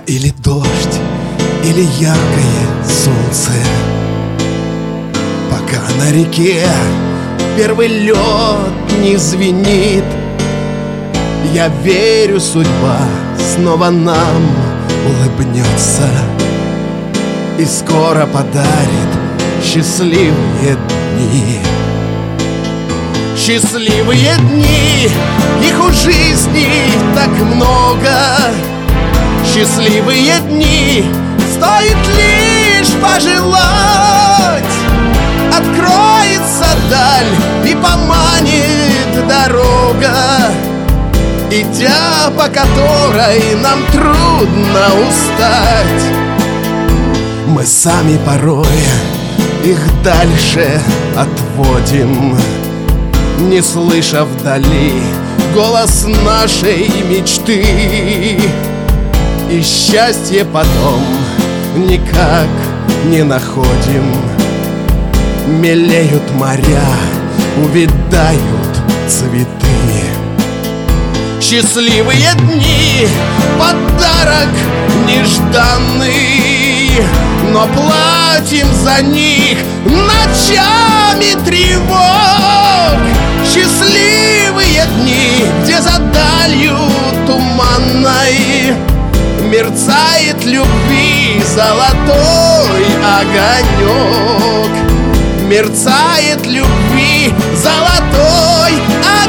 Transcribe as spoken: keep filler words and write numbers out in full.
или дождь, или яркое солнце. Пока на реке первый лед не звенит, я верю, судьба снова нам улыбнется и скоро подарит счастливые дни. Счастливые дни, их у жизни так много. Счастливые дни стоит лишь пожелать. Откроется даль и поманит дорога, идя по которой нам трудно устать. Мы сами порой их дальше отводим, не слыша вдали голос нашей мечты. И счастье потом никак не находим. Мелеют моря, увядают цветы. Счастливые дни, подарок нежданный, но платим за них ночами тревог. Счастливые дни, где за далью туманной мерцает любви золотой огонек. Мерцает любви золотой огонек.